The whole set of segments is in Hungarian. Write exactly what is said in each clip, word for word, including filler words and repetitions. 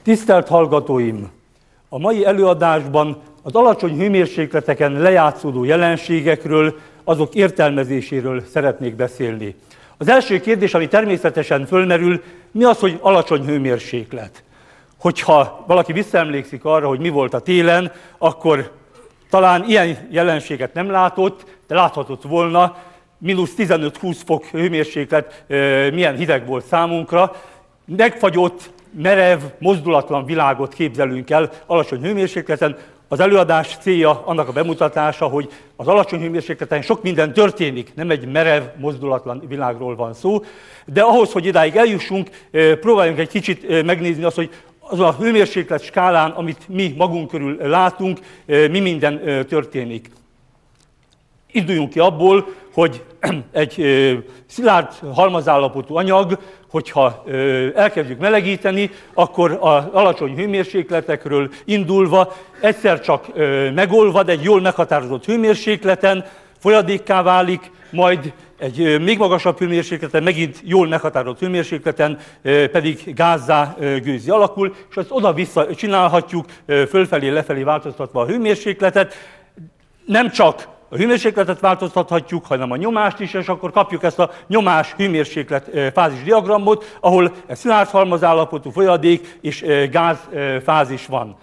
Tisztelt hallgatóim! A mai előadásban az alacsony hőmérsékleteken lejátszódó jelenségekről, azok értelmezéséről szeretnék beszélni. Az első kérdés, ami természetesen fölmerül, mi az, hogy alacsony hőmérséklet? Hogyha valaki visszaemlékszik arra, hogy mi volt a télen, akkor talán ilyen jelenséget nem látott, de láthatott volna, mínusz tizenöt-húsz fok hőmérséklet milyen hideg volt számunkra. Megfagyott, merev, mozdulatlan világot képzelünk el alacsony hőmérsékleten. Az előadás célja annak a bemutatása, hogy az alacsony hőmérsékleten sok minden történik, nem egy merev, mozdulatlan világról van szó, de ahhoz, hogy idáig eljussunk, próbáljunk egy kicsit megnézni azt, hogy azon a hőmérséklet skálán, amit mi magunk körül látunk, mi minden történik. Induljunk ki abból, hogy egy szilárd halmazállapotú anyag, hogyha elkezdjük melegíteni, akkor az alacsony hőmérsékletekről indulva egyszer csak megolvad egy jól meghatározott hőmérsékleten, folyadékká válik, majd egy még magasabb hőmérsékleten, megint jól meghatározott hőmérsékleten pedig gázzá, gőzzé alakul, és ezt oda-vissza csinálhatjuk, fölfelé, lefelé változtatva a hőmérsékletet. Nem csak a hőmérsékletet változtathatjuk, hanem a nyomást is, és akkor kapjuk ezt a nyomás-hőmérséklet fázis diagramot, ahol szilárd halmazállapotú folyadék és gázfázis van.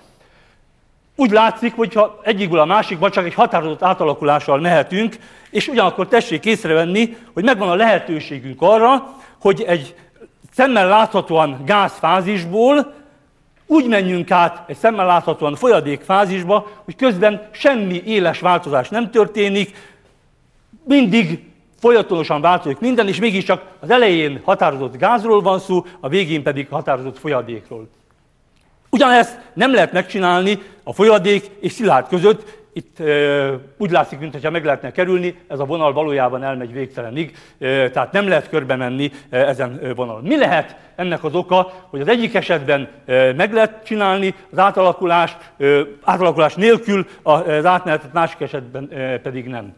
Úgy látszik, hogyha egyikből a másikba csak egy határozott átalakulással mehetünk, és ugyanakkor tessék észrevenni, hogy megvan a lehetőségünk arra, hogy egy szemmel láthatóan gázfázisból úgy menjünk át egy szemmel láthatóan folyadékfázisba, hogy közben semmi éles változás nem történik, mindig folyamatosan változik minden, és mégiscsak az elején határozott gázról van szó, a végén pedig határozott folyadékról. Ugyanezt nem lehet megcsinálni a folyadék és szilárd között. Itt e, úgy látszik, mintha meg lehetne kerülni, ez a vonal valójában elmegy végtelenig, e, tehát nem lehet körbe menni e, ezen vonalon. Mi lehet ennek az oka, hogy az egyik esetben e, meg lehet csinálni az átalakulást, e, átalakulás nélkül az átmenetet, másik esetben e, pedig nem.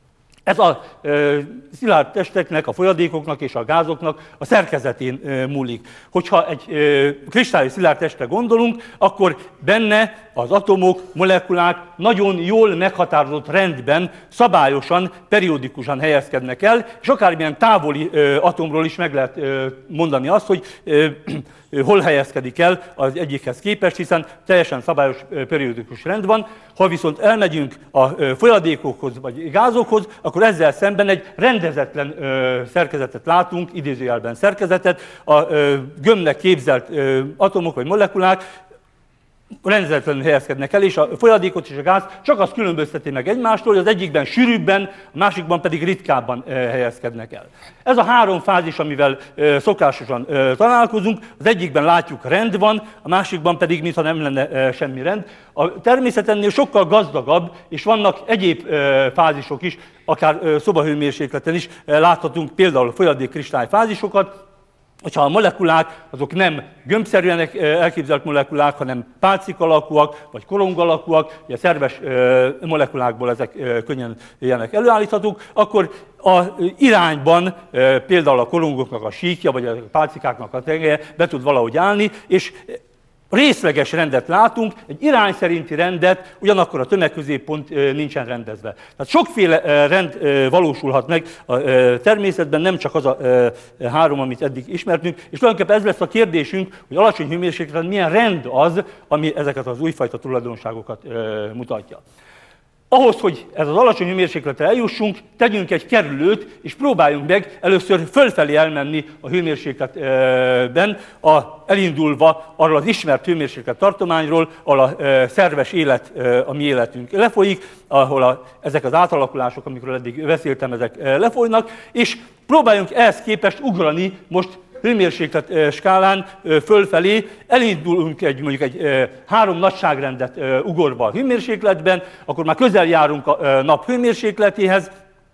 Ez a e, szilárd testeknek, a folyadékoknak és a gázoknak a szerkezetén e, múlik. Hogyha egy e, kristályos szilárd testre gondolunk, akkor benne az atomok, molekulák nagyon jól meghatározott rendben, szabályosan, periódikusan helyezkednek el, és akármilyen távoli e, atomról is meg lehet e, mondani azt, hogy e, hol helyezkedik el az egyikhez képest, hiszen teljesen szabályos periódikus rend van. Ha viszont elmegyünk a folyadékokhoz vagy gázokhoz, akkor ezzel szemben egy rendezetlen szerkezetet látunk, idézőjelben szerkezetet. A gömbnek képzelt atomok vagy molekulák rendezetlenül helyezkednek el, és a folyadékot és a gáz csak azt különbözteti meg egymástól, hogy az egyikben sűrűbben, a másikban pedig ritkábban helyezkednek el. Ez a három fázis, amivel szokásosan találkozunk, az egyikben látjuk rend van, a másikban pedig mintha nem lenne semmi rend. A természet ennél sokkal gazdagabb, és vannak egyéb fázisok is, akár szobahőmérsékleten is láthatunk például folyadék-kristály fázisokat. Hogyha a molekulák azok nem gömbszerűen elképzelt molekulák, hanem pálcik alakúak, vagy korong alakúak, ugye szerves molekulákból ezek könnyen ilyenek előállíthatók, akkor az irányban például a korongoknak a síkja, vagy a pálcikáknak a tengelye be tud valahogy állni, és részleges rendet látunk, egy irány szerinti rendet, ugyanakkor a tömegközéppont nincsen rendezve. Tehát sokféle rend valósulhat meg a természetben, nem csak az a három, amit eddig ismertünk, és tulajdonképpen ez lesz a kérdésünk, hogy alacsony hőmérsékleten milyen rend az, ami ezeket az újfajta tulajdonságokat mutatja. Ahhoz, hogy ez az alacsony hőmérsékletre eljussunk, tegyünk egy kerülőt, és próbáljunk meg először fölfelé elmenni a hőmérsékletben, a, elindulva arról az ismert hőmérséklet tartományról, ahol a szerves élet, a mi életünk lefolyik, ahol a, ezek az átalakulások, amikről eddig beszéltem, ezek lefolynak, és próbáljunk ehhez képest ugrani most hőmérséklet skálán fölfelé, elindulunk egy, mondjuk egy három nagyságrendet ugorva a hőmérsékletben, akkor már közel járunk a nap hőmérsékletéhez,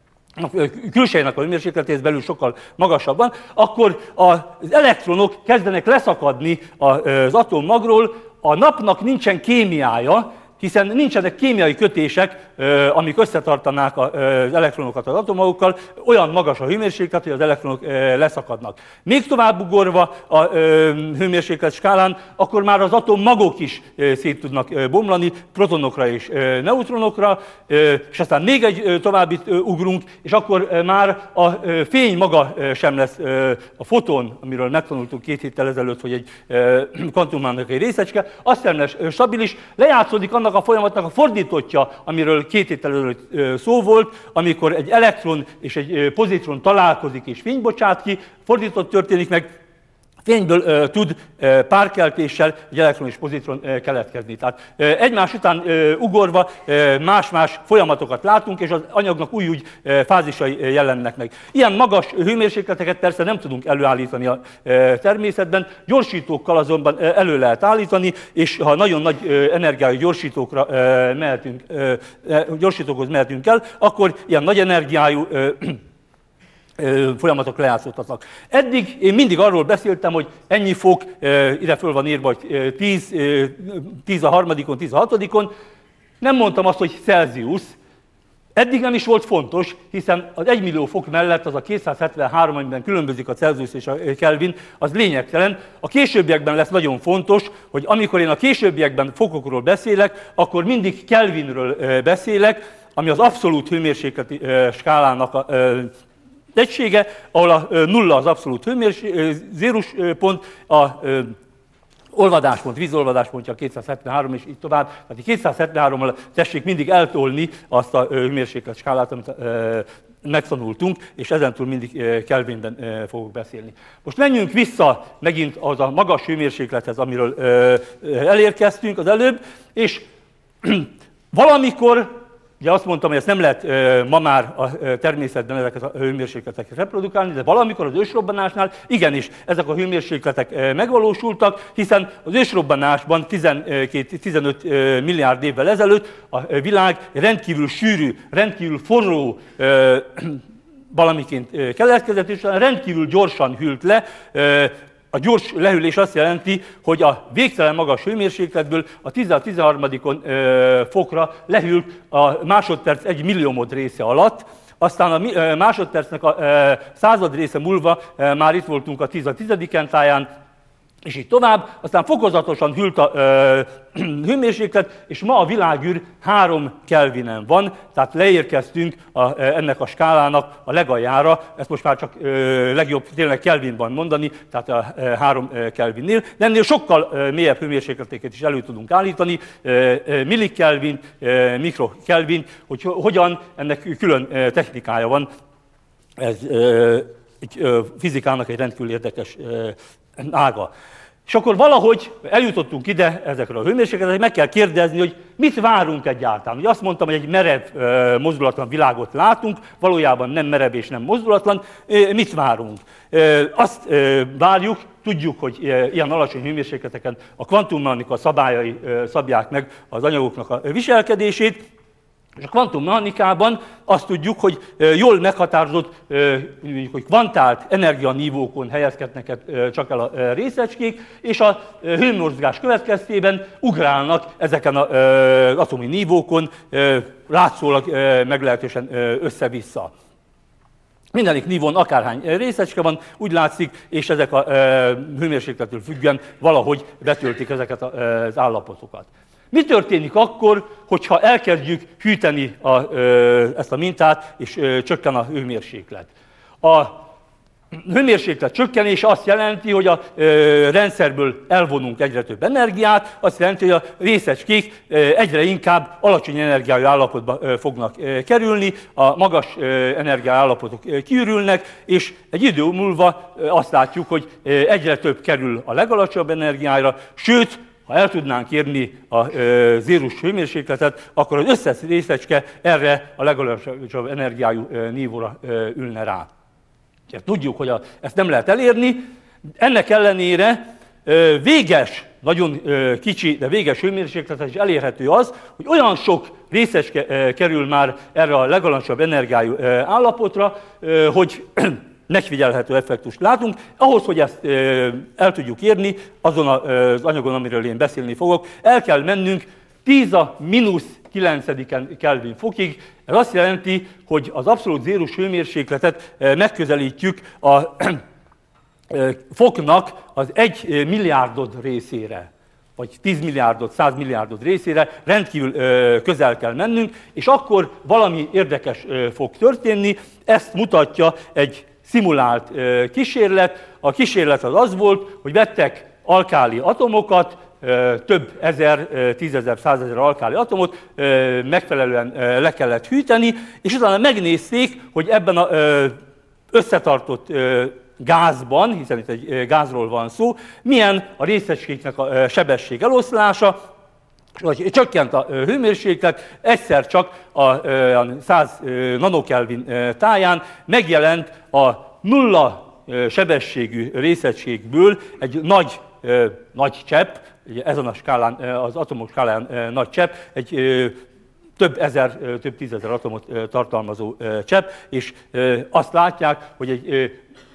a külsejének a hőmérsékletéhez belül sokkal magasabban, akkor az elektronok kezdenek leszakadni az atommagról, a napnak nincsen kémiája, hiszen nincsenek kémiai kötések, amik összetartanák az elektronokat az atomokkal, olyan magas a hőmérséklet, hogy az elektronok leszakadnak. Még tovább ugorva a hőmérséklet skálán, akkor már az atommagok is szét tudnak bomlani, protonokra és neutronokra, és aztán még egy továbbit ugrunk, és akkor már a fény maga sem lesz a foton, amiről megtanultuk két héttel ezelőtt, hogy egy kvantummának egy részecske, az sem lesz stabilis, lejátszódik annak a folyamatnak a fordítottja, amiről két héttel ezelőtt szó volt, amikor egy elektron és egy pozitron találkozik és fényt bocsát ki, fordított történik meg, fényből uh, tud uh, párkeltéssel egy elektron és pozitron uh, keletkezni. Tehát uh, egymás után uh, ugorva uh, más-más folyamatokat látunk, és az anyagnak új-új uh, fázisai uh, jelennek meg. Ilyen magas hőmérsékleteket persze nem tudunk előállítani a uh, természetben, gyorsítókkal azonban uh, elő lehet állítani, és ha nagyon nagy uh, energiájú gyorsítókra uh, mehetünk, uh, uh, gyorsítókhoz mehetünk el, akkor ilyen nagy energiájú uh, folyamatok lejátszódhatnak. Eddig én mindig arról beszéltem, hogy ennyi fok, ide föl van írva, hogy tíz, tíz a harmadikon, tíz a hatodikon. Nem mondtam azt, hogy Celsius. Eddig nem is volt fontos, hiszen az egymillió fok mellett az a kétszázhetvenhárom, amiben különbözik a Celsius és a Kelvin, az lényegtelen. A későbbiekben lesz nagyon fontos, hogy amikor én a későbbiekben fokokról beszélek, akkor mindig Kelvinről beszélek, ami az abszolút hőmérsékleti skálának a egysége, ahol a nulla az abszolút hőmérséklet, zérus pont, a olvadáspont, vízolvadáspontja kétszázhetvenhárom, és így tovább. Tehát kétszázhetvenhárommal tessék mindig eltolni azt a hőmérséklet skálát, amit megtanultunk, és ezentúl mindig Kelvinben fogok beszélni. Most menjünk vissza megint az a magas hőmérséklethez, amiről elérkeztünk az előbb, és valamikor, ugye azt mondtam, hogy ezt nem lehet e, ma már a e, természetben ezeket a hőmérsékleteket reprodukálni, de valamikor az ősrobbanásnál igenis ezek a hőmérsékletek e, megvalósultak, hiszen az ősrobbanásban tizenkét-tizenöt e, milliárd évvel ezelőtt a világ rendkívül sűrű, rendkívül forró e, valamiként keletkezett, és rendkívül gyorsan hűlt le. E, A gyors lehűlés azt jelenti, hogy a végtelen magas hőmérsékletből a tíz-tizenharmadikon fokra lehűlt a másodperc egy milliómod része alatt, aztán a másodpercnek a század része múlva már itt voltunk a tíz-tizediken táján, és így tovább, aztán fokozatosan hűlt a ö, hőmérséklet, és ma a világűr három Kelvinen van, tehát leérkeztünk a, ennek a skálának a legaljára, ezt most már csak ö, legjobb tényleg Kelvinban mondani, tehát a ö, három Kelvinnél, de ennél sokkal ö, mélyebb hőmérsékleteket is elő tudunk állítani, ö, ö, millikelvin, ö, mikrokelvin, hogy hogyan, ennek külön ö, technikája van, ez ö, egy, ö, fizikának egy rendkívül érdekes ö, ága. És akkor valahogy eljutottunk ide ezekre a hőmérsékletekre, meg kell kérdezni, hogy mit várunk egyáltalán. Ugye azt mondtam, hogy egy merev, mozdulatlan világot látunk, valójában nem merev és nem mozdulatlan. Mit várunk? Azt várjuk, tudjuk, hogy ilyen alacsony hőmérsékleteken a kvantummechanika szabályai szabják meg az anyagoknak a viselkedését, és a kvantummechanikában azt tudjuk, hogy jól meghatározott, hogy kvantált energianívókon helyezkednek csak el a részecskék, és a hőmozgás következtében ugrálnak ezeken az atomi nívókon, látszólag meglehetősen össze-vissza. Mindenik nívón akárhány részecske van, úgy látszik, és ezek a hőmérséklettől függően valahogy betöltik ezeket az állapotokat. Mi történik akkor, hogyha elkezdjük hűteni a, ezt a mintát, és csökken a hőmérséklet? A hőmérséklet csökkenése azt jelenti, hogy a rendszerből elvonunk egyre több energiát, azt jelenti, hogy a részecskék egyre inkább alacsony energiájú állapotba fognak kerülni, a magas energiájú állapotok kiürülnek, és egy idő múlva azt látjuk, hogy egyre több kerül a legalacsonyabb energiára, sőt, ha el tudnánk érni a zérus hőmérsékletet, akkor az összes részecske erre a legalacsonyabb energiájú nívóra ülne rá. Tudjuk, hogy a, ezt nem lehet elérni, ennek ellenére véges, nagyon kicsi, de véges hőmérsékletet is elérhető az, hogy olyan sok részecske kerül már erre a legalacsonyabb energiájú állapotra, hogy megfigyelhető effektust látunk. Ahhoz, hogy ezt el tudjuk érni, azon az anyagon, amiről én beszélni fogok, el kell mennünk tíz a mínusz kilencediken Kelvin fokig. Ez azt jelenti, hogy az abszolút zérós hőmérsékletet megközelítjük a foknak az egy milliárdod részére, vagy tíz milliárdod, száz milliárdod részére rendkívül közel kell mennünk, és akkor valami érdekes fog történni. Ezt mutatja egy szimulált kísérlet. A kísérlet az az volt, hogy vettek alkáli atomokat, több ezer, tízezer, százezer alkáli atomot megfelelően le kellett hűteni, és utána megnézték, hogy ebben az összetartott gázban, hiszen itt egy gázról van szó, milyen a részecskéknek a sebesség eloszlása, vagy csökkent a hőmérséklet, egyszer csak a száz nanokelvin táján megjelent a nulla sebességű részecskékből egy nagy, nagy csepp, ezen a skálán, az atomok skálán nagy csepp, egy több ezer, több tízezer atomot tartalmazó csepp, és azt látják, hogy egy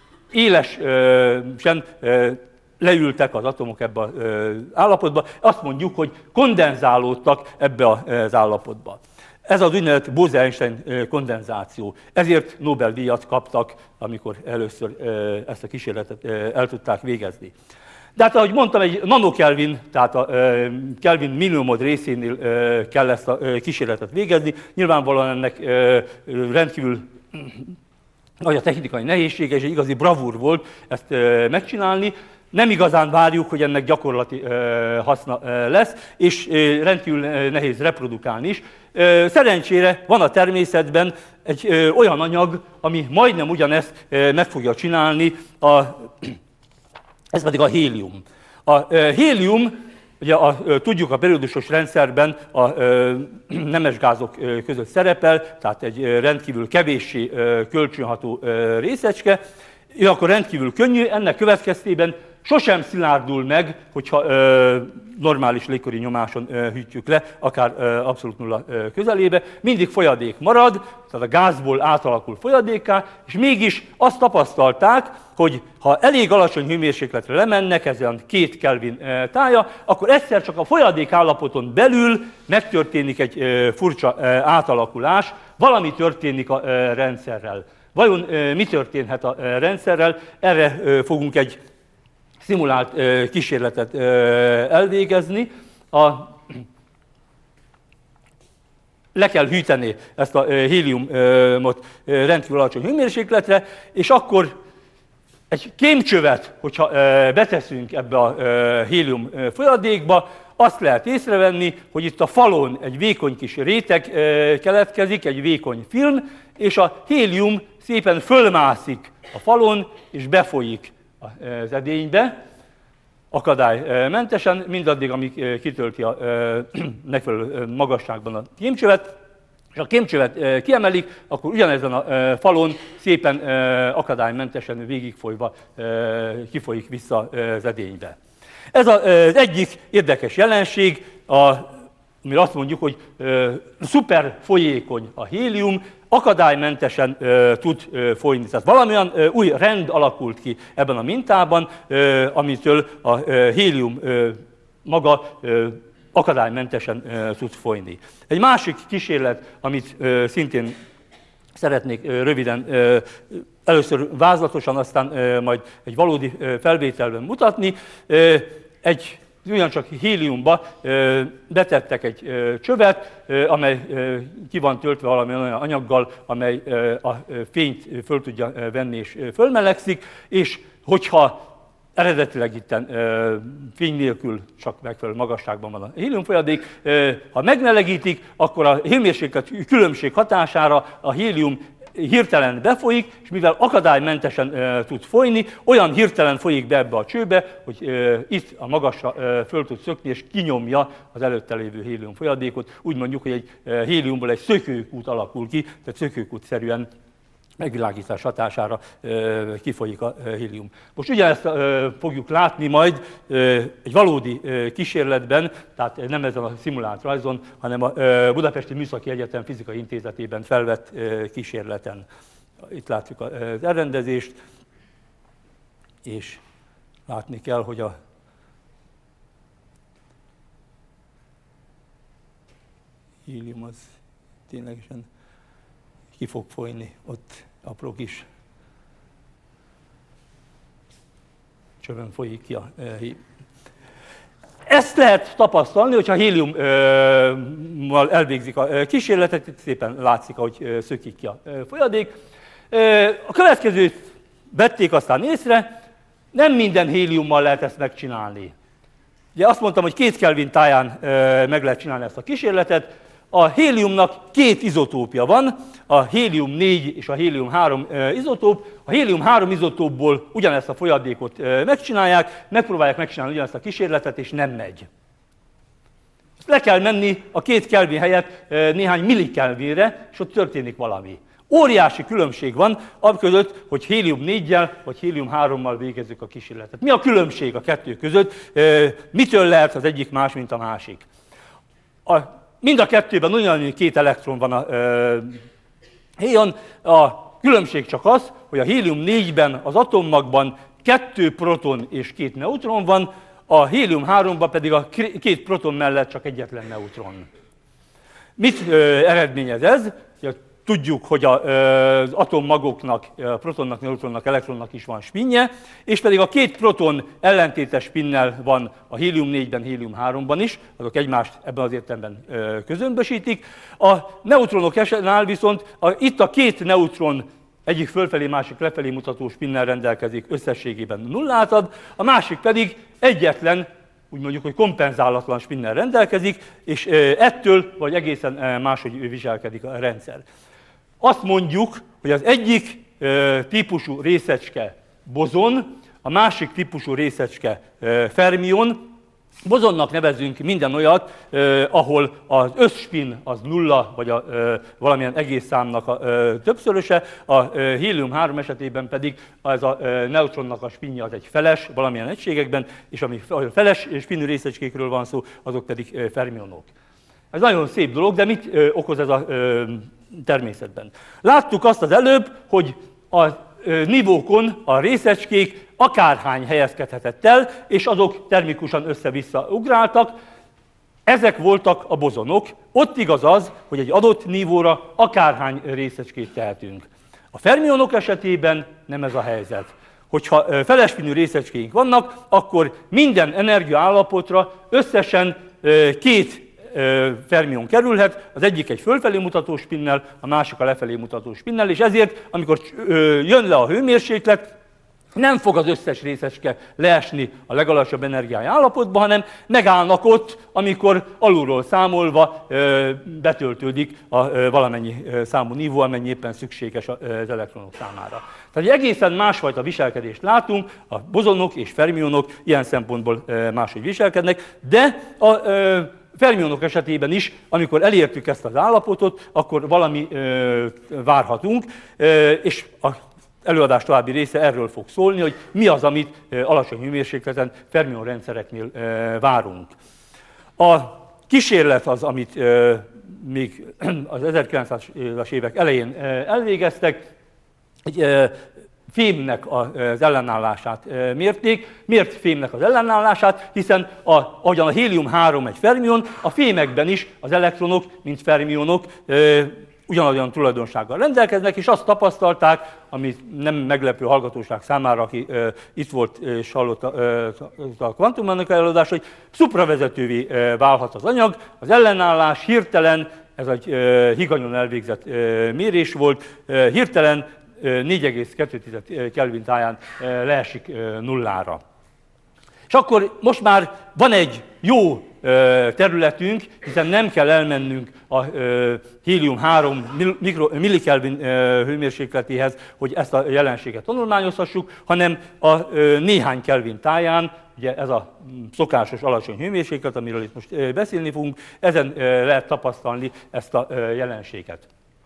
élesen leültek az atomok ebbe az állapotba, azt mondjuk, hogy kondenzálódtak ebbe az állapotba. Ez az úgynevezett Bose-Einstein kondenzáció. Ezért Nobel-díjat kaptak, amikor először ezt a kísérletet el tudták végezni. De hát, ahogy mondtam, egy nanokelvin, tehát a Kelvin milliómod részénél kell ezt a kísérletet végezni. Nyilvánvalóan ennek rendkívül nagy a technikai nehézsége, és egy igazi bravúr volt ezt megcsinálni. Nem igazán várjuk, hogy ennek gyakorlati haszna lesz, és rendkívül nehéz reprodukálni is. Szerencsére van a természetben egy olyan anyag, ami majdnem ugyanezt meg fogja csinálni, a, ez pedig a hélium. A hélium, ugye a, tudjuk, a periódusos rendszerben a nemesgázok között szerepel, tehát egy rendkívül kevéssé kölcsönható részecske, ő akkor rendkívül könnyű, ennek következtében sosem szilárdul meg, hogyha ö, normális légköri nyomáson ö, hűtjük le, akár ö, abszolút nulla ö, közelébe. Mindig folyadék marad, tehát a gázból átalakul folyadékká, és mégis azt tapasztalták, hogy ha elég alacsony hőmérsékletre lemennek, ez olyan két Kelvin ö, tája, akkor egyszer csak a folyadék állapoton belül megtörténik egy ö, furcsa ö, átalakulás, valami történik a ö, rendszerrel. Vajon ö, mi történhet a ö, rendszerrel? Erre ö, fogunk egy szimulált kísérletet elvégezni. A, le kell hűteni ezt a héliumot rendkívül alacsony hőmérsékletre, és akkor egy kémcsövet, hogyha beteszünk ebbe a hélium folyadékba, azt lehet észrevenni, hogy itt a falon egy vékony kis réteg keletkezik, egy vékony film, és a hélium szépen fölmászik a falon, és befolyik az edénybe, akadálymentesen, mindaddig, amíg kitölti a megfelelő magasságban a kémcsövet, és a kémcsövet kiemelik, akkor ugyanezen a falon szépen akadálymentesen végigfolyva kifolyik vissza az edénybe. Ez az egyik érdekes jelenség, a, amire azt mondjuk, hogy szuper folyékony a hélium, akadálymentesen uh, tud uh, folyni. Tehát valamilyen uh, új rend alakult ki ebben a mintában, uh, amitől a uh, hélium uh, maga uh, akadálymentesen uh, tud folyni. Egy másik kísérlet, amit uh, szintén szeretnék uh, röviden, uh, először vázlatosan, aztán uh, majd egy valódi uh, felvételben mutatni, uh, egy ugyancsak héliumba betettek egy csövet, amely ki van töltve valamilyen olyan anyaggal, amely a fényt föl tudja venni és fölmelegszik, és hogyha eredetileg itten fény nélkül csak megfelelő magasságban van a héliumfolyadék, ha megmelegítik, akkor a hőmérséklet különbség hatására a hélium hirtelen befolyik, és mivel akadálymentesen e, tud folyni, olyan hirtelen folyik be ebbe a csőbe, hogy e, itt a magasra e, föl tud szökni, és kinyomja az előtte lévő hélium folyadékot. Úgy mondjuk, hogy egy e, héliumból egy szökőkút alakul ki, tehát szökőkútszerűen megvilágítás hatására e, kifolyik a e, hélium. Most ugyanezt e, fogjuk látni majd e, egy valódi e, kísérletben, tehát nem ezen a szimulált rajzon, hanem a e, Budapesti Műszaki Egyetem Fizikai Intézetében felvett e, kísérleten. Itt látjuk az elrendezést, és látni kell, hogy a hélium az ténylegesen ki fog folyni, ott apró kis csövön folyik ki a hélium. Ezt lehet tapasztalni, hogyha héliummal elvégzik a kísérletet, itt szépen látszik, hogy szökik ki a folyadék. A következőt vették aztán észre, nem minden héliummal lehet ezt megcsinálni. Ugye azt mondtam, hogy két Kelvin táján meg lehet csinálni ezt a kísérletet. A héliumnak két izotópja van, a hélium négy és a hélium három izotóp. A hélium három izotópból ugyanezt a folyadékot megcsinálják, megpróbálják megcsinálni ugyanezt a kísérletet, és nem megy. Le kell menni a két Kelvin helyett néhány millikelvinre, és ott történik valami. Óriási különbség van között, hogy hélium néggyel vagy hélium hárommal végezzük a kísérletet. Mi a különbség a kettő között? Mitől lehet az egyik más, mint a másik? A, mind a kettőben ugyanannyi két elektron van a héjon. A különbség csak az, hogy a hélium négyben az atommagban kettő proton és két neutron van, a hélium háromban pedig a két proton mellett csak egyetlen neutron. Mit ö, eredményez ez? Tudjuk, hogy az atommagoknak, a protonnak, neutronnak, elektronnak is van spinje, és pedig a két proton ellentétes spinnel van a hélium négyben, hélium háromban is, azok egymást ebben az értelemben közömbösítik. A neutronok esetnál viszont a, itt a két neutron egyik fölfelé, másik lefelé mutató spinnel rendelkezik, összességében nullát ad, a másik pedig egyetlen, úgy mondjuk, hogy kompenzálatlan spinnel rendelkezik, és ettől vagy egészen máshogy viselkedik a rendszer. Azt mondjuk, hogy az egyik e, típusú részecske bozon, a másik típusú részecske e, fermion. Bozonnak nevezünk minden olyat, eh, ahol az összspin az nulla, vagy a, eh, valamilyen egész számnak a eh, többszöröse, a eh, hélium három esetében pedig az a eh, neutronnak a spinje az egy feles, valamilyen egységekben, és ami feles spinű részecskékről van szó, azok pedig eh, fermionok. Ez nagyon szép dolog, de mit eh, okoz ez a eh, természetben? Láttuk azt az előbb, hogy a nivókon a részecskék akárhány helyezkedhetett el, és azok termikusan össze-vissza ugráltak. Ezek voltak a bozonok. Ott igaz az, hogy egy adott nívóra akárhány részecskét tehetünk. A fermionok esetében nem ez a helyzet. Hogyha felespinű részecskéink vannak, akkor minden energiaállapotra összesen két fermion kerülhet, az egyik egy fölfelé mutató spinnel, a másik a lefelé mutató spinnel, és ezért, amikor jön le a hőmérséklet, nem fog az összes részecske leesni a legalacsonyabb energiái állapotba, hanem megállnak ott, amikor alulról számolva betöltődik a valamennyi számú nívó, amennyi éppen szükséges az elektronok számára. Tehát egy egészen másfajta viselkedést látunk, a bozonok és fermionok ilyen szempontból máshogy viselkednek, de a fermionok esetében is, amikor elértük ezt az állapotot, akkor valami ö, várhatunk, ö, és az előadás további része erről fog szólni, hogy mi az, amit ö, alacsony hőmérsékleten fermion rendszereknél ö, várunk. A kísérlet az, amit ö, még az ezerkilencszázas évek elején ö, elvégeztek, egy ö, fémnek az ellenállását mérték. Miért fémnek az ellenállását? Hiszen a, ahogyan a hélium három egy fermion, a fémekben is az elektronok, mint fermionok ugyanolyan tulajdonsággal rendelkeznek, és azt tapasztalták, ami nem meglepő hallgatóság számára, aki e, itt volt és hallotta e, a kvantummechanikai előadást, hogy szupravezetővé e, válhat az anyag. Az ellenállás hirtelen, ez egy e, higanyon elvégzett e, mérés volt, e, hirtelen négy egész kettő Kelvin táján leesik nullára. És akkor most már van egy jó területünk, hiszen nem kell elmennünk a hélium három millikelvin hőmérsékletéhez, hogy ezt a jelenséget tanulmányozhassuk, hanem a néhány Kelvin táján, ugye ez a szokásos alacsony hőmérséklet, amiről itt most beszélni fogunk, ezen lehet tapasztalni ezt a jelenséget.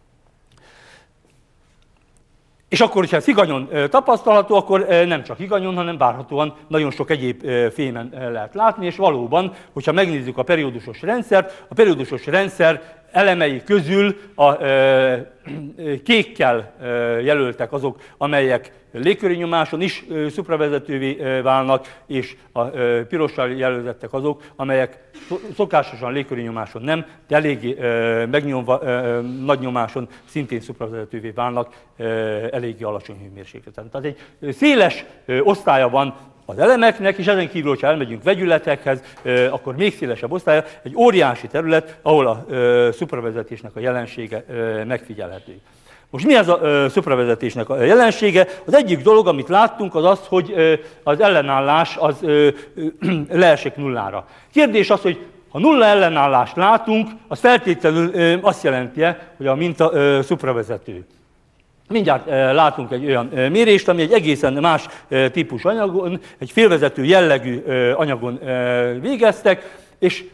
És akkor, hogyha ez higanyon tapasztalható, akkor nem csak higanyon, hanem várhatóan nagyon sok egyéb fémen lehet látni, és valóban, hogyha megnézzük a periódusos rendszert, a periódusos rendszer elemei közül a kékkel jelöltek azok, amelyek légköri nyomáson is szupravezetővé válnak, és a pirossal jelöltettek azok, amelyek szokásosan légköri nyomáson nem, de eléggé megnyomva, nagy nyomáson szintén szupravezetővé válnak eléggé alacsony hőmérsékleten. Tehát egy széles osztálya van az elemeknek, és ezen kívül, hogyha elmegyünk vegyületekhez, akkor még szélesebb osztálya, egy óriási terület, ahol a szupravezetésnek a jelensége megfigyelhető. Most mi ez a szupravezetésnek a jelensége? Az egyik dolog, amit láttunk, az az, hogy az ellenállás az leesik nullára. Kérdés az, hogy ha nulla ellenállást látunk, az feltétlenül azt jelenti, hogy a minta szupravezető. Mindjárt látunk egy olyan mérést, ami egy egészen más típus anyagon, egy félvezető jellegű anyagon végeztek, és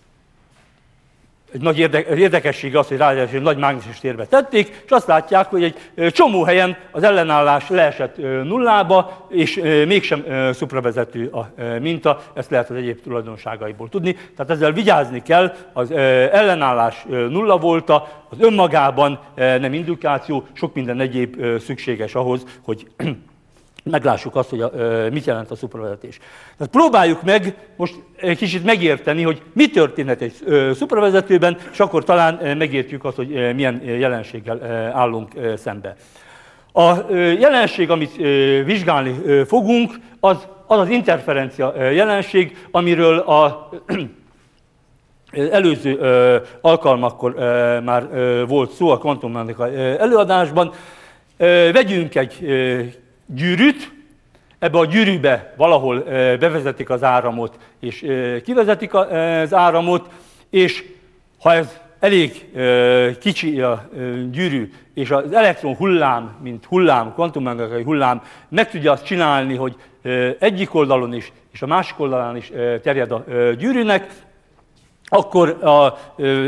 egy nagy érdekessége az, hogy ráadásul nagy mágneses térbe tették, és azt látják, hogy egy csomó helyen az ellenállás leesett nullába, és mégsem szupravezető a minta, ezt lehet az egyéb tulajdonságaiból tudni. Tehát ezzel vigyázni kell, az ellenállás nulla volta, az önmagában nem indikáció, sok minden egyéb szükséges ahhoz, hogy meglássuk azt, hogy a, mit jelent a szupravezetés. Tehát próbáljuk meg most egy kicsit megérteni, hogy mi történhet egy szupravezetőben, és akkor talán megértjük azt, hogy milyen jelenséggel állunk szembe. A jelenség, amit vizsgálni fogunk, az az, az interferencia jelenség, amiről a előző alkalmakkor már volt szó a kvantummechanika előadásban. Vegyünk egy gyűrűt, ebbe a gyűrűbe valahol bevezetik az áramot, és kivezetik az áramot, és ha ez elég kicsi a gyűrű, és az elektron hullám, mint hullám, kvantummechanikai hullám meg tudja azt csinálni, hogy egyik oldalon is, és a másik oldalán is terjed a gyűrűnek, akkor a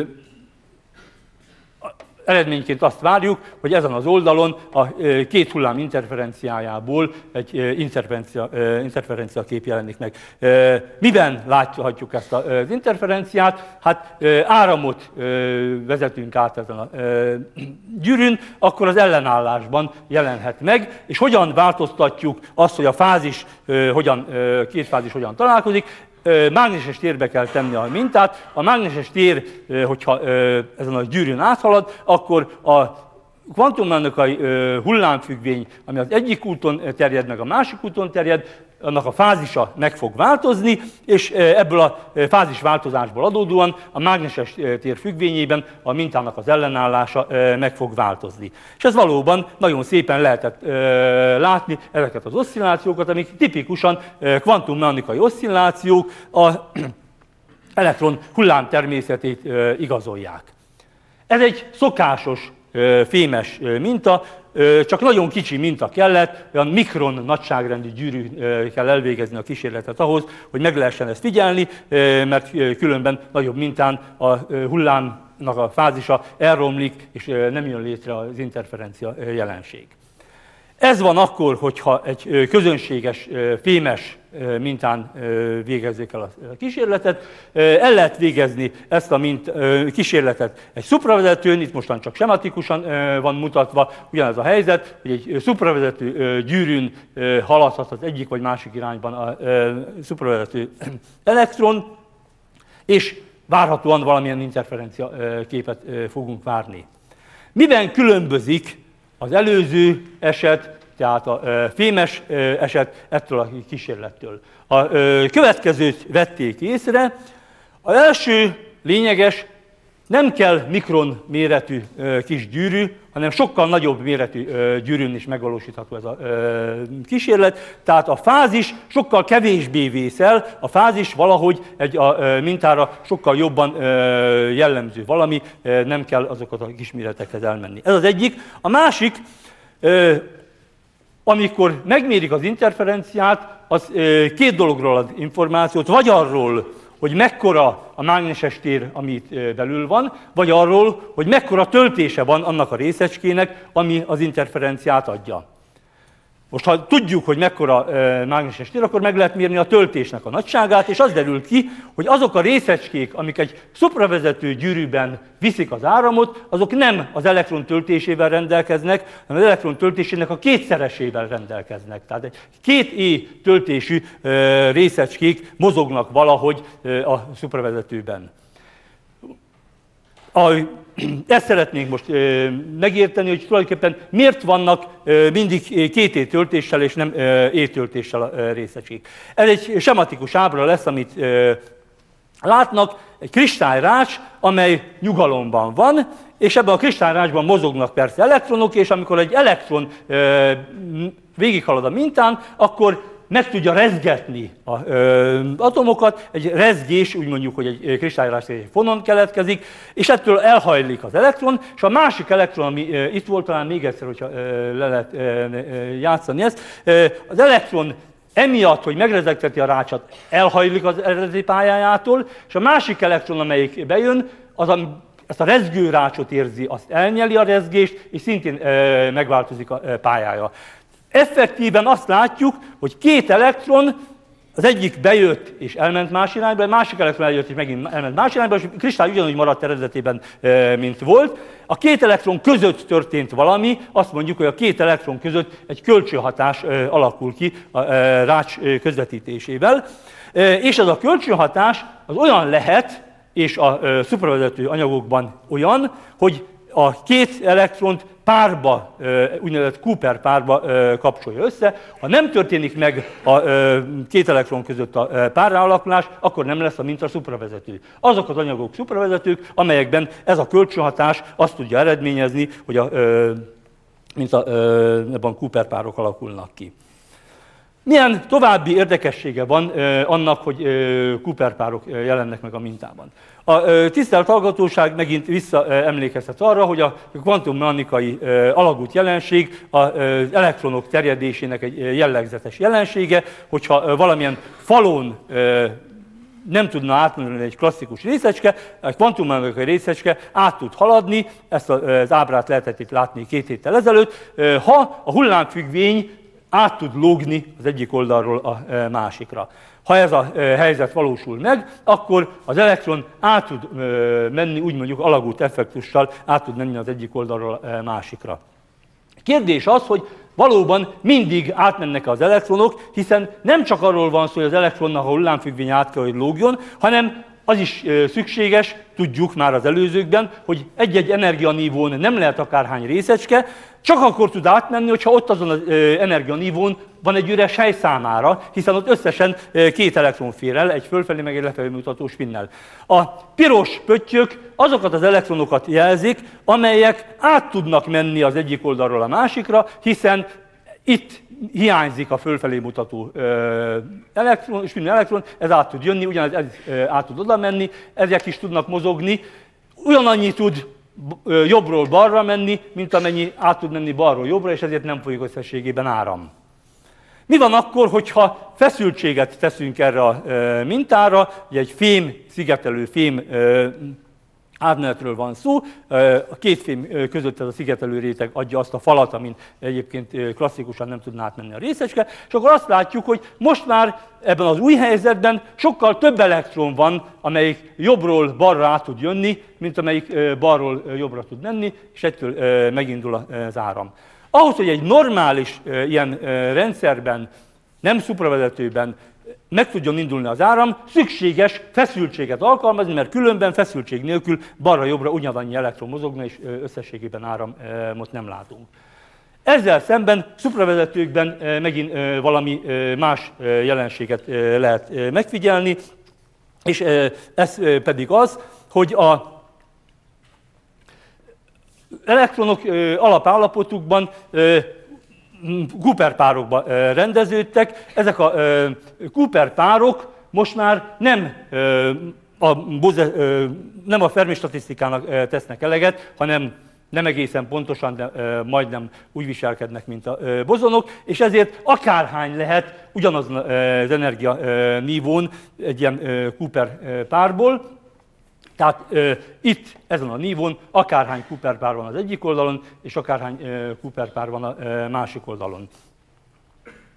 eredményként azt várjuk, hogy ezen az oldalon a két hullám interferenciájából egy interferencia, interferencia kép jelenik meg. Miben láthatjuk ezt az interferenciát? Hát áramot vezetünk át ezen a gyűrűn, akkor az ellenállásban jelenhet meg, és hogyan változtatjuk azt, hogy a fázis, hogyan, két fázis hogyan találkozik. Mágneses térbe kell tenni a mintát. A mágneses tér, hogyha ezen a gyűrűn áthalad, akkor a kvantummechanikai hullámfüggvény, ami az egyik úton terjed, meg a másik úton terjed, annak a fázisa meg fog változni, és ebből a fázisváltozásból adódóan a mágneses tér függvényében a mintának az ellenállása meg fog változni. És ez valóban nagyon szépen lehetett látni ezeket az oszcillációkat, amik tipikusan kvantummechanikai oszcillációk, az elektron hullám természetét igazolják. Ez egy szokásos fémes minta, csak nagyon kicsi minta kellett, olyan mikron nagyságrendű gyűrű kell elvégezni a kísérletet ahhoz, hogy meg lehessen ezt figyelni, mert különben nagyobb mintán a hullámnak a fázisa elromlik, és nem jön létre az interferencia jelenség. Ez van akkor, hogyha egy közönséges, fémes mintán végezzük el a kísérletet. El lehet végezni ezt a mint, kísérletet egy szupravezetőn, itt mostan csak sematikusan van mutatva, ugyanez a helyzet, hogy egy szupravezető gyűrűn haladhat az egyik vagy másik irányban a szupravezető elektron, és várhatóan valamilyen interferencia képet fogunk várni. Miben különbözik az előző eset, tehát a fémes eset ettől a kísérlettől? A következőt vették észre. Az első lényeges, nem kell mikron méretű kis gyűrű, hanem sokkal nagyobb méretű gyűrűn is megvalósítható ez a kísérlet. Tehát a fázis sokkal kevésbé vészel, a fázis valahogy egy a mintára sokkal jobban jellemző valami, nem kell azokat a kisméretekhez elmenni. Ez az egyik. A másik, amikor megmérik az interferenciát, az két dologról ad információt, vagy arról, hogy mekkora a mágneses tér, amit belül van, vagy arról, hogy mekkora töltése van annak a részecskének, ami az interferenciát adja. Most ha tudjuk, hogy mekkora e, mágneses tér, akkor meg lehet mérni a töltésnek a nagyságát, és az derül ki, hogy azok a részecskék, amik egy szupravezető gyűrűben viszik az áramot, azok nem az elektron töltésével rendelkeznek, hanem az elektron töltésének a kétszeresével rendelkeznek. Tehát egy két E töltésű e, részecskék mozognak valahogy e, a szupravezetőben. A, ezt szeretnénk most e, megérteni, hogy tulajdonképpen miért vannak e, mindig két E töltéssel és nem e, E töltéssel a e, részecskék. Ez egy sematikus ábra lesz, amit e, látnak, egy kristályrács, amely nyugalomban van, és ebben a kristályrácsban mozognak persze elektronok, és amikor egy elektron e, végighalad a mintán, akkor meg tudja rezgetni az atomokat, egy rezgés, úgy mondjuk, hogy egy kristályrács egy fonon keletkezik, és ettől elhajlik az elektron, és a másik elektron, ami itt volt, talán még egyszer, hogyha le lehet játszani ezt, az elektron emiatt, hogy megrezegteti a rácsot, elhajlik az eredeti pályájától, és a másik elektron, amelyik bejön, az a, ezt a rezgő rácsot érzi, azt elnyeli a rezgést, és szintén megváltozik a pályája. Effektíven azt látjuk, hogy két elektron, az egyik bejött és elment más irányba, a másik elektron eljött és megint elment más irányba, és a kristály ugyanúgy maradt eredetében, mint volt. A két elektron között történt valami, azt mondjuk, hogy a két elektron között egy kölcsönhatás alakul ki a rács közvetítésével. És ez a kölcsönhatás az olyan lehet, és a szupravezető anyagokban olyan, hogy a két elektront párba, úgynevezett Cooper párba kapcsolja össze. Ha nem történik meg a két elektron között a párraalakulás, akkor nem lesz a minta szupravezető. Azok az anyagok szupravezetők, amelyekben ez a kölcsönhatás azt tudja eredményezni, hogy a minta, ebben Cooper párok alakulnak ki. Milyen további érdekessége van annak, hogy Cooper párok jelennek meg a mintában? A tisztelt hallgatóság megint visszaemlékezhet arra, hogy a kvantummechanikai alagút jelenség az elektronok terjedésének egy jellegzetes jelensége, hogyha valamilyen falon nem tudna átmenni egy klasszikus részecske, egy kvantummechanikai részecske át tud haladni, ezt az ábrát lehetett itt látni két héttel ezelőtt, ha a hullámfüggvény át tud lógni az egyik oldalról a másikra. Ha ez a helyzet valósul meg, akkor az elektron át tud menni, úgy mondjuk alagút effektussal át tud menni az egyik oldalról a másikra. Kérdés az, hogy valóban mindig átmennek az elektronok, hiszen nem csak arról van szó, hogy az elektronnak a hullámfüggvény át kell, hogy lógjon, hanem az is szükséges, tudjuk már az előzőkben, hogy egy-egy energianívón nem lehet akárhány részecske, csak akkor tud átmenni, hogyha ott azon az energianívón van egy üres hely számára, hiszen ott összesen két elektron fér el, egy fölfelé meg egy lefelé mutató spinnel. A piros pöttyök azokat az elektronokat jelzik, amelyek át tudnak menni az egyik oldalról a másikra, hiszen itt hiányzik a fölfelé mutató elektron, és minden elektron, ez át tud jönni, ugyanez ez át tud oda menni, ezek is tudnak mozogni, ugyanannyi tud jobbról balra menni, mint amennyi át tud menni balról jobbra, és ezért nem folyik összességében áram. Mi van akkor, hogyha feszültséget teszünk erre a mintára, ugye egy fém, szigetelő fém átmenetről van szó, a két fém között ez a szigetelő réteg adja azt a falat, amin egyébként klasszikusan nem tudná átmenni a részecske, és akkor azt látjuk, hogy most már ebben az új helyzetben sokkal több elektron van, amelyik jobbról balra át tud jönni, mint amelyik balról jobbra tud menni, és ettől megindul az áram. Ahhoz, hogy egy normális ilyen rendszerben, nem szupravezetőben meg tudjon indulni az áram, szükséges feszültséget alkalmazni, mert különben feszültség nélkül balra-jobbra ugyanannyi elektron mozogna, és összességében áramot nem látunk. Ezzel szemben szupravezetőkben megint valami más jelenséget lehet megfigyelni, és ez pedig az, hogy a elektronok alapállapotukban Cooper párokba rendeződtek. Ezek a Cooper párok most már nem a, Bose, nem a Fermi statisztikának tesznek eleget, hanem nem egészen pontosan, de majdnem úgy viselkednek, mint a bozonok, és ezért akárhány lehet ugyanazon az energia nívón egy ilyen Cooper párból. Tehát e, itt, ezen a nívón akárhány Cooper pár van az egyik oldalon, és akárhány e, Cooper pár van a e, másik oldalon.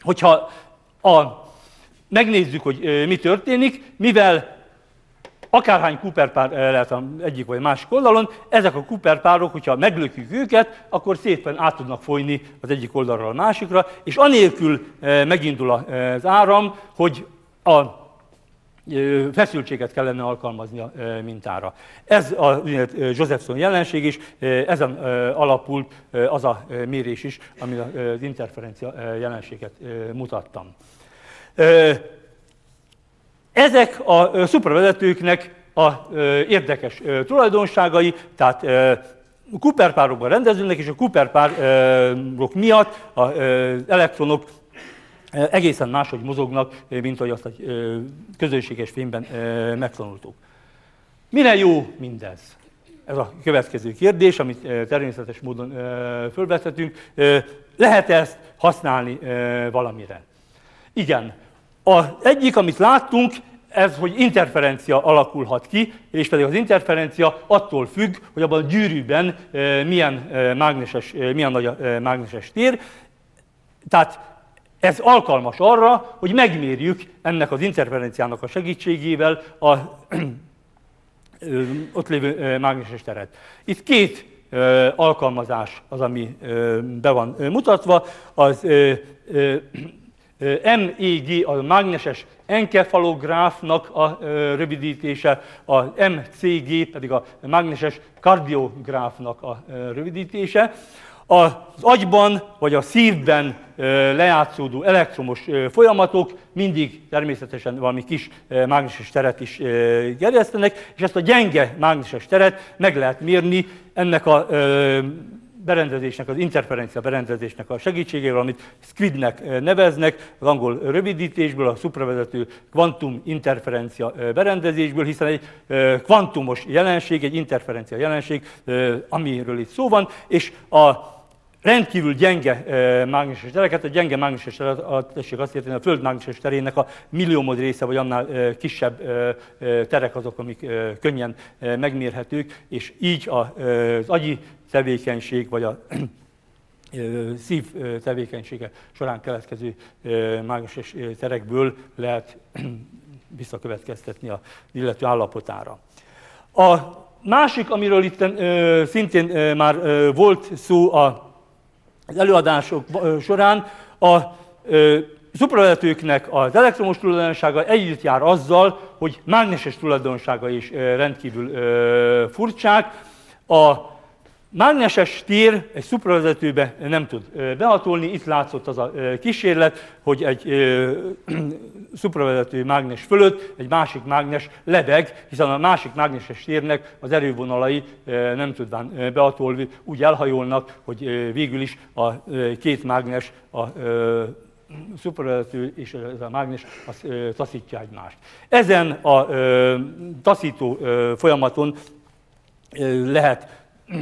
hogyha a, megnézzük, hogy mi történik, mivel akárhány Cooper-pár lehet az egyik vagy másik oldalon, ezek a Cooper-párok, hogyha meglökjük őket, akkor szépen át tudnak folyni az egyik oldalról a másikra, és anélkül megindul az áram, hogy a feszültséget kellene alkalmazni a mintára. Ez a Josephson jelenség is, ezen alapul az a mérés is, amin az interferencia jelenséget mutattam. Ezek a szupravezetőknek a érdekes tulajdonságai, tehát Cooper-párokban rendeződnek, és a Cooper-párok miatt az elektronok egészen máshogy mozognak, mint ahogy azt a közönséges fényben megtanultuk. Mire jó mindez? Ez a következő kérdés, amit természetes módon fölvethetünk. Lehet ezt használni valamire? Igen. Az egyik, amit láttunk, ez, hogy interferencia alakulhat ki, és pedig az interferencia attól függ, hogy abban a gyűrűben milyen, mágneses, milyen nagy a mágneses tér. Tehát ez alkalmas arra, hogy megmérjük ennek az interferenciának a segítségével a ott lévő mágneses teret. Itt két alkalmazás az, ami be van mutatva. Az em é gé a mágneses enkefalográfnak a rövidítése, az em cé gé pedig a mágneses kardiográfnak a rövidítése. Az agyban vagy a szívben lejátszódó elektromos folyamatok mindig természetesen valami kis mágneses teret is gerjesztenek, és ezt a gyenge mágneses teret meg lehet mérni ennek a berendezésnek, az interferencia berendezésnek a segítségével, amit SQUID-nek neveznek, az angol rövidítésből, a szupravezető kvantum interferencia berendezésből, hiszen egy kvantumos jelenség, egy interferencia jelenség, amiről itt szó van, és a rendkívül gyenge mágneses tereket, a gyenge mágneses teret, tessék azt érteni, a Föld mágneses terének a milliómod része, vagy annál kisebb terek azok, amik könnyen megmérhetők, és így az agyi tevékenység, vagy a szív tevékenysége során keletkező mágneses terekből lehet visszakövetkeztetni az illető állapotára. A másik, amiről itt szintén már volt szó az előadások során, a szupravezetőknek az elektromos tulajdonsága együtt jár azzal, hogy mágneses tulajdonsága is rendkívül furcsák. A mágneses tér egy szupravezetőbe nem tud behatolni. Itt látszott az a kísérlet, hogy egy szupravezető mágnes fölött egy másik mágnes lebeg, hiszen a másik mágneses térnek az erővonalai nem tudván behatolni, úgy elhajolnak, hogy végül is a két mágnes, a szupravezető és ez a mágnes, az taszítja egymást. Ezen a taszító folyamaton lehet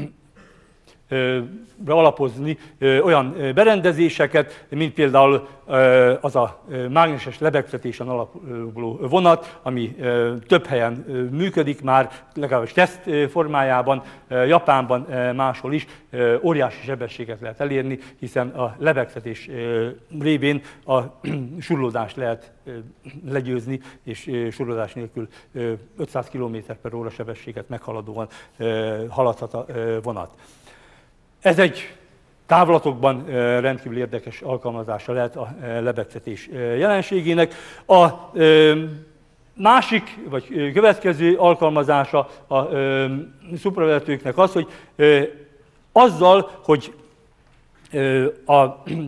alapozni olyan berendezéseket, mint például az a mágneses lebegtetésen alapuló vonat, ami több helyen működik már, legalábbis teszt formájában, Japánban, máshol is óriási sebességet lehet elérni, hiszen a lebegtetés révén a surlódást lehet legyőzni, és surlódás nélkül ötszáz kilométer per óra sebességet meghaladóan haladhat a vonat. Ez egy távlatokban rendkívül érdekes alkalmazása lehet a lebegtetés jelenségének. A másik, vagy következő alkalmazása a szupravezetőknek az, hogy azzal, hogy a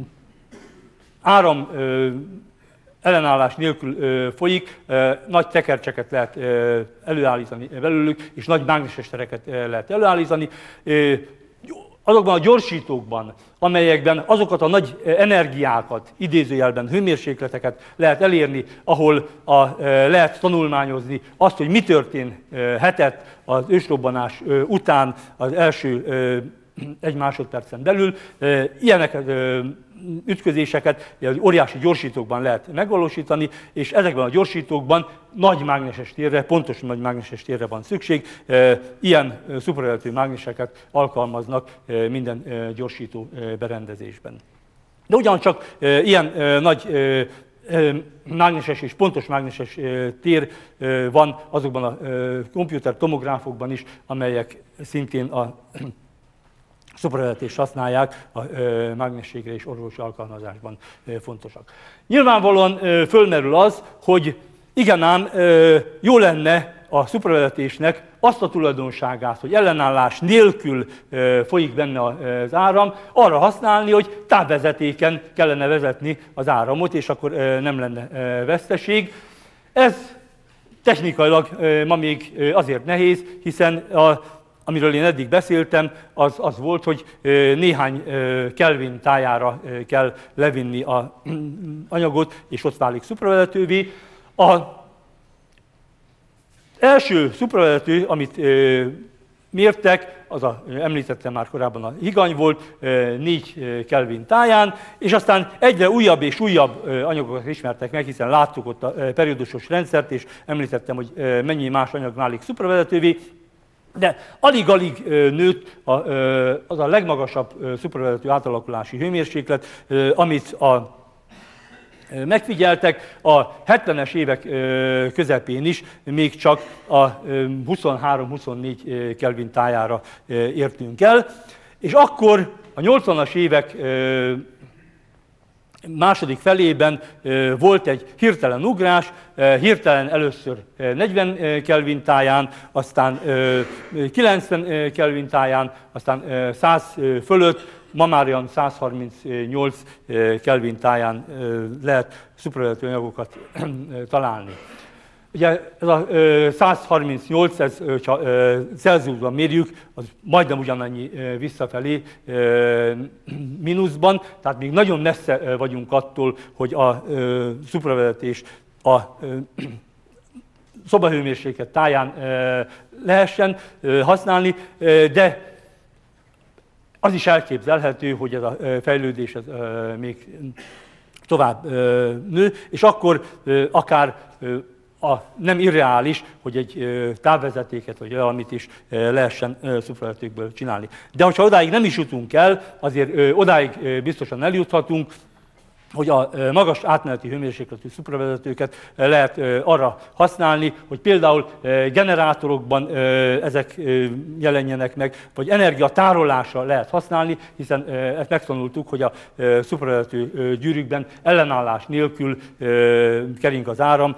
áram ellenállás nélkül folyik, nagy tekercseket lehet előállítani belőlük, és nagy mágneses tereket lehet előállítani. Azokban a gyorsítókban, amelyekben azokat a nagy energiákat, idézőjelben hőmérsékleteket lehet elérni, ahol a, lehet tanulmányozni azt, hogy mi történhet az ősrobbanás után az első egy másodpercen belül. Ilyeneket, ütközéseket óriási gyorsítókban lehet megvalósítani, és ezekben a gyorsítókban nagy mágneses térre, pontos nagy mágneses térre van szükség. Ilyen szupravezető mágneseket alkalmaznak minden gyorsító berendezésben. De ugyancsak e, ilyen e, nagy e, e, mágneses és pontos mágneses e, tér e, van azokban a e, komputer tomográfokban is, amelyek szintén a szupravezetést használják, a e, mágnességre és orvosi alkalmazásban e, fontosak. Nyilvánvalóan e, fölmerül az, hogy igen ám, e, jó lenne a szupravezetésnek azt a tulajdonságát, hogy ellenállás nélkül e, folyik benne az áram, arra használni, hogy távvezetéken kellene vezetni az áramot, és akkor e, nem lenne e, veszteség. Ez technikailag e, ma még azért nehéz, hiszen a, amiről én eddig beszéltem, az, az volt, hogy e, néhány e, Kelvin tájára e, kell levinni az anyagot, és ott válik szupravezetővé. A első szupravezető, amit e, mértek, az a, említettem már korábban, a higany volt, négy Kelvin táján, és aztán egyre újabb és újabb anyagokat ismertek meg, hiszen láttuk ott a periódusos rendszert, és említettem, hogy mennyi más anyag válik szupravezetővé, de alig-alig nőtt az a legmagasabb szupravezető átalakulási hőmérséklet, amit a megfigyeltek. A hetvenes évek közepén is még csak a huszonhárom-huszonnégy Kelvin tájára értünk el, és akkor a nyolcvanas évek második felében volt egy hirtelen ugrás, hirtelen először negyven Kelvin táján, aztán kilencven Kelvin táján, aztán száz fölött, ma már olyan száz harmincnyolc Kelvin táján lehet szupravezető anyagokat találni. Ugye ez a száz harmincnyolc, ez, ha Celsiusban mérjük, az majdnem ugyanannyi visszafelé mínuszban, tehát még nagyon messze vagyunk attól, hogy a szupravezetés a szobahőmérséklet táján lehessen használni, de az is elképzelhető, hogy ez a fejlődés ez még tovább nő, és akkor akár a, nem irreális, hogy egy távvezetéket vagy valamit is lehessen szupravezetőkből csinálni. De ha odáig nem is jutunk el, azért odáig biztosan eljuthatunk, hogy a magas átmeneti hőmérsékletű szupravezetőket lehet arra használni, hogy például generátorokban ezek jelenjenek meg, vagy energiatárolásra lehet használni, hiszen ezt megtanultuk, hogy a szupravezető gyűrűkben ellenállás nélkül kering az áram,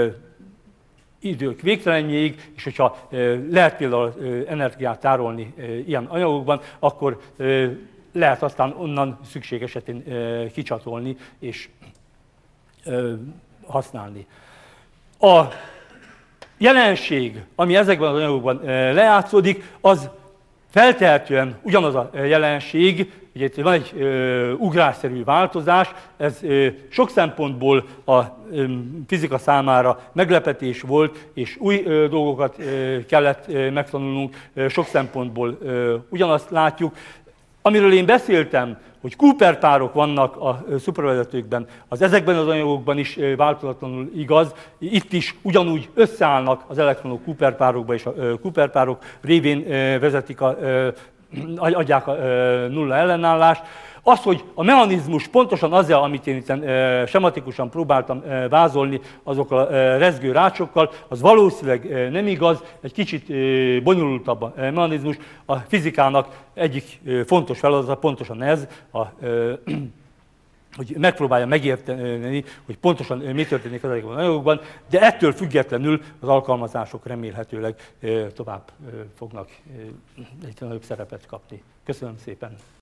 idők végtelenjéig, és hogyha lehet például energiát tárolni ilyen anyagokban, akkor lehet aztán onnan szükség esetén kicsatolni és használni. A jelenség, ami ezekben az anyagokban lejátszódik, az feltehetően ugyanaz a jelenség, ugye itt van egy ugrásszerű változás, ez sok szempontból a fizika számára meglepetés volt, és új dolgokat kellett megtanulnunk, sok szempontból ugyanazt látjuk. Amiről én beszéltem, hogy Cooper-párok vannak a szupravezetőkben, az ezekben az anyagokban is változatlanul igaz, itt is ugyanúgy összeállnak az elektronok Cooper-párokba, és a Cooper-párok révén vezetik a, adják a nulla ellenállást. Az, hogy a mechanizmus pontosan az, amit én itt sematikusan próbáltam vázolni azokkal a rezgő rácsokkal, az valószínűleg nem igaz, egy kicsit bonyolultabb a mechanizmus. A fizikának egyik fontos feladata pontosan ez, a, hogy megpróbálja megérteni, hogy pontosan mi történik ezekben az anyagokban, de ettől függetlenül az alkalmazások remélhetőleg tovább fognak egy nagyobb szerepet kapni. Köszönöm szépen!